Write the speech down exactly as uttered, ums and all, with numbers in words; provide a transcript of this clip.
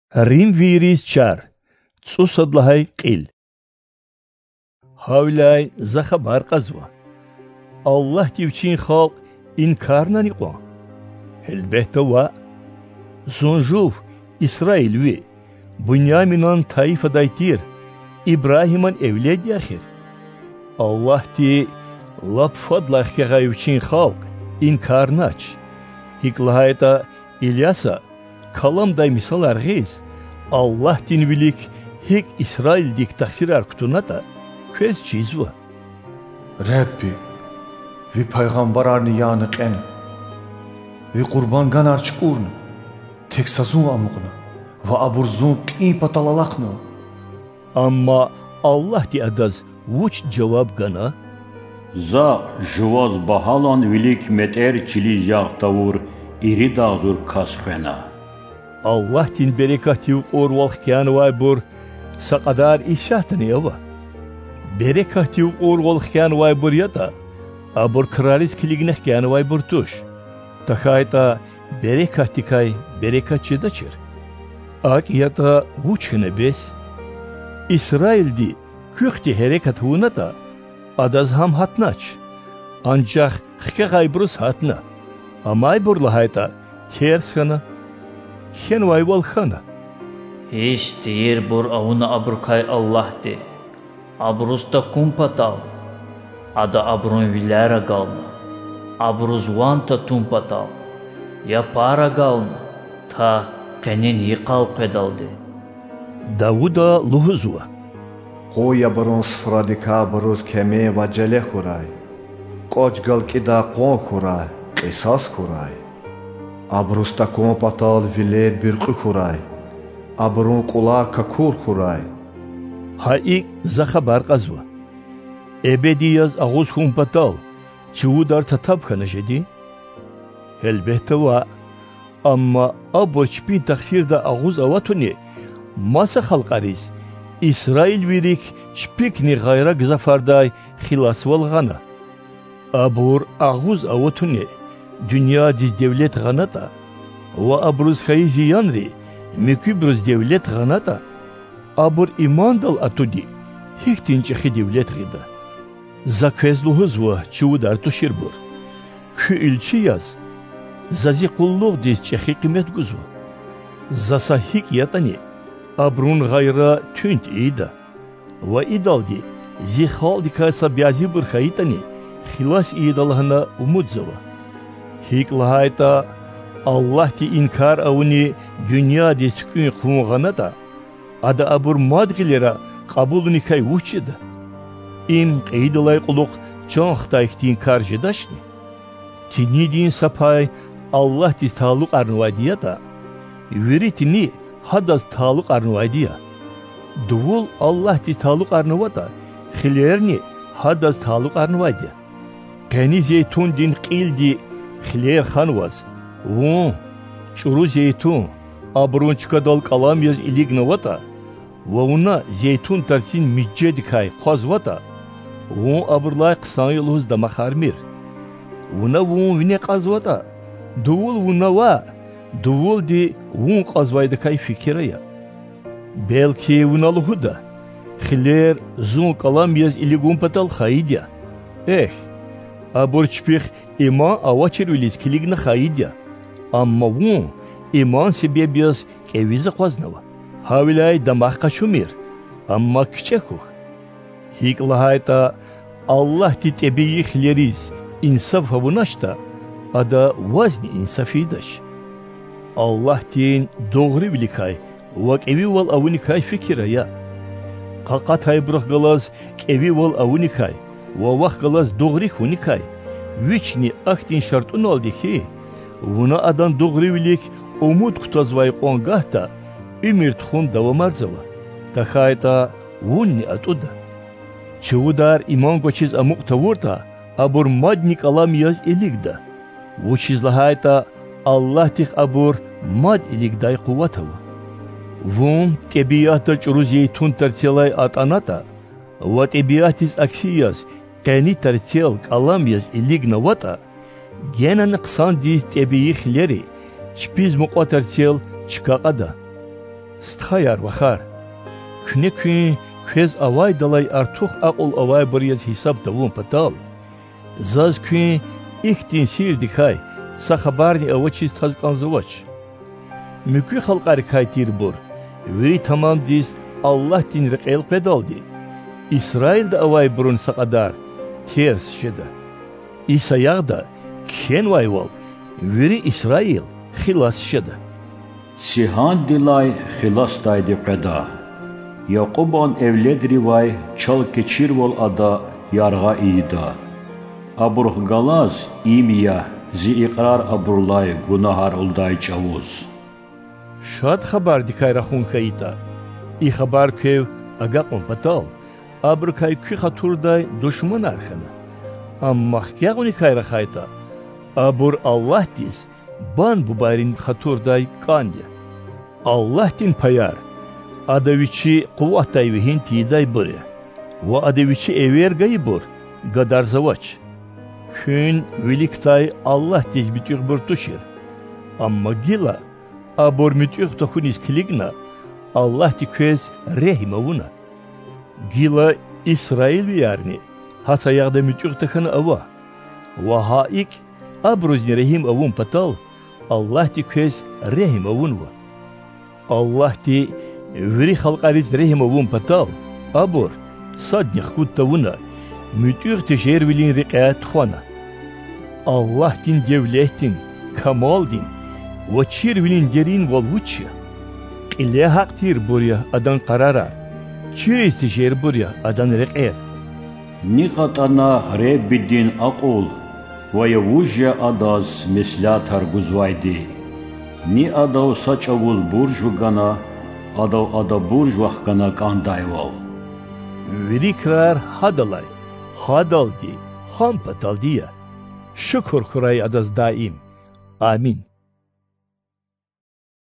Рим вирис чар, цусадлахай қил. Хавлай захабар қазва. Аллах тивчин халк инкарнани қо. Элбетта ва. Зонжув Исраилви, Буньяминан таифа дайтир, Ибрахиман эвлед яхир. Аллах ти лап фадлах кегайвчин халк инкарнач. Хиклахайта Ильяса Калам дай мисал аргиз, Аллах тин велик хик Исраиль дик тахсир арктуната, кез чизва. Рабби, ви пайғамбарарни яны кен, ви қурбанган арчкурн, тек сазун амуғна, ва абурзун қин паталалақна. Амма Аллах ти адаз вуч жаваб гана. За жваз бахалан велик метер чилиз яғтавур, ири дағзур касхена. Allah tin berekatiyuk orvalq kyanvay bur saqadar ishatani yava. Berekatiyuk orvalq kyanvay bur yata abur kralis kilignek kyanvay bur tush. Takayta berekatikay berekatçı daçır. Ak yata vuçhine bes. İsraildi kühti harekat hunata adaz ham hatnaç. Ancak xkagay brus hatna. Amay burla hayta tersana. Хен вайвал хана. Иш тир бур ауна абрукай Аллах де. Абруста кумпатал. Ада абрун вилера гална. Абруз ванта тумпатал. Я пара гална. Та кенен йқал педалде. Давуда лухузуа. Хоя барон сфрадика баруз кеме ва джеле хурай. Коч гал кида қон хурай. Қисас хурай. Абруста компатал вилет бирқы хурай. Абрун кулар какур хурай. Хаик захабар қазва. Эбедияз ағуз компатал. Чуудар татаб хана жеди? Элбетта ва. Амма або чпин тақсирда ағуз аватуне. Маса халқариз. Исраил вирик чпикни ғайра гзафардай хиласвал ғана. Абур ағуз аватуне. Dünya diz devlet ganata, ve abruz khayzi yanri, mükübruz devlet ganata, abur imandal atudi, hiktinci khi devlet gida. Zakvezluhuz ve çuudar tuşirbur. Kü ilçi yaz, zazi kulluk diz çekhi kıymet guzva. Zasa hik yatani, abrun gayra tünt ida. Ve idaldi, zihal dikaysa biazi bur khayitani, khilas idalhana umud zava. Hiklahayta Allah ti inkar avuni dünya di tükün khungana da ada abur madgilera qabuluni kay uçida. İm qeydilay quluq çoğta ihti inkar jidaşni. Tini din sapay Allah ti taluq arnuvadiya da viritini hadas taluq arnuvadiya. Duvul Allah ti taluq arnuvada khilerni hadas taluq arnuvadiya. Peni zeytun din qildi Хлер ханваз, вон, чуру зейтун, абрун чкадал калам яз илигнавата, вона зейтун тарсин миджедикай қазвата, вон абрлай қсан юлуз дамахармир. Вона вон вине қазвата, дувул вона ва, дувул ди вон қазвайдикай фикирая. Белки вуналухуда, хлер зун калам яз илигун патал хаидя. Эх, абурчпих iman avaçır vilis kiligna khayidya. Amma vun iman sebebiyaz kevize qaznava. Havilay damaq qaşumir. Amma küçekuk. Hiklahayta Allah ti tebiyi xleriz insaf havunaşta ada vazni insafidaş. Allah tin doğru bilikay va kevi val avunikay fikiraya. Qaqatay bırıq qalaz kevi val avunikay va vaq qalaz doğru hunikay. Вични ахтин шартун алдихи, вуна адан дугривилик умуд кутазвай қонгахта, имир тхун давамарзава, тахайта вунни атуда. Чуудар иман гочиз амук тавурта, абур мадник алам яз илигда. Вучизлахайта Аллах тих абур мад илигдай қуватава. Вун тебията чурузей тун тарцелай атаната, ва тебиятиз аксияз, Кәни тарцел каламияз илигна вата, гена нықсан диз тебиихлери, чпиз муқа тарцел чкaqada. Stxayar vahar. Küne küne kvez avay dalay artuh aqol avay bariyaz hisab davun patal. Zaz küne ihtin sil dikay. Sa xabarni avachiz tazqanzıvaç. Mükü halqari kaytir bur. Veri tamam diz Allah din riqel pedaldi. İsrail de avay burun saqadar. Ters şeda. İsa yağda ken vayval. Veri İsrail xilas şeda. Sihan dilay xilas daydi qeda. Yaquban evledri vay çal keçirvol ada yarğa iyida. Abruh galaz imiya zi iqrar abrulay gunahar ulday çavuz. Şad xabar dikay raxun kayita. İ xabar kev agaqon patal. Abrukay kü xaturday düşman arxana. Amma xyaquni kayra xayta. Abur Allah diz ban bu bayrin xaturday qanya. Allah din payar. Adaviçi quvvatay vihin tiday burya. Ve adaviçi ever gaybur. Gadar zavaç. Kün veliktay Allah diz bitüq bur tuşir. Amma gila abur mitüq tokunis kligna. Allah di köz rehimavuna. Gila İsrail yarni. Hasa yağda mitüq takını ava. Ve haik abruzni rehim avun patal. Allah di köz rehimavun va. Allah di veri halqariz rehimavun patal. Abur sadni xkuttavuna. Mütür teşervilin riqayat xona. Allah din devletin, kamal din, ve çirvilin derin volvuçya. Qille haqtir burya adan qarara. Çiriz teşer burya adan riqayat. Niqatana rebiddin aqul ve yavujya adaz mislatar guzvaydi. Ni adav saçavuz burjugana, adav ada burj vahkana kandayval. Verikrar hadalay. Hadaldi, ham pataldiya. Şükür kuray adaz daim. Amin.